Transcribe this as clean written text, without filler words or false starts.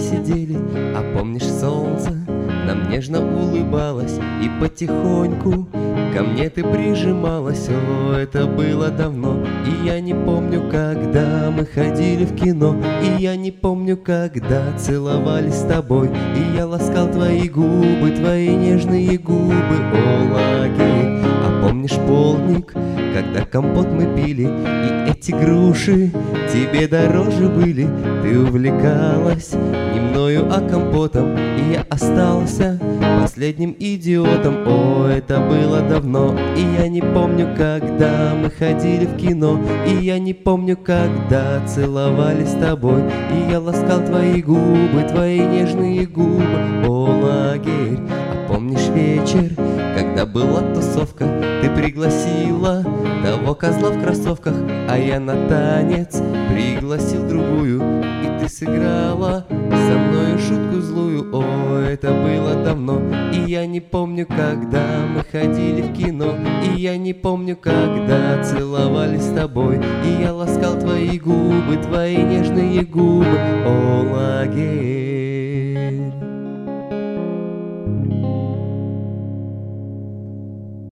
сидели, а помнишь, солнце нам нежно улыбалось, и потихоньку ко мне ты прижималась. О, это было давно, и я не помню, когда мы ходили в кино, и я не помню, когда целовались с тобой, и я ласкал твои губы, твои нежные губы. О, лагерь, а помнишь полдник, когда компот мы пили, и эти груши тебе дороже были? Ты увлекалась не мною, а компотом, и я остался последним идиотом. О, это было давно, и я не помню, когда мы ходили в кино, и я не помню, когда целовались с тобой, и я ласкал твои губы, твои нежные губы. О, лагерь, а помнишь вечер, когда была тусовка, ты пригласила того козла в кроссовках, а я на танец пригласил другую, и ты сыграла со мною шутку злую. О, это было давно, и я не помню, когда мы ходили в кино, и я не помню, когда целовались с тобой, и я ласкал твои губы, твои нежные губы. О, лагерь.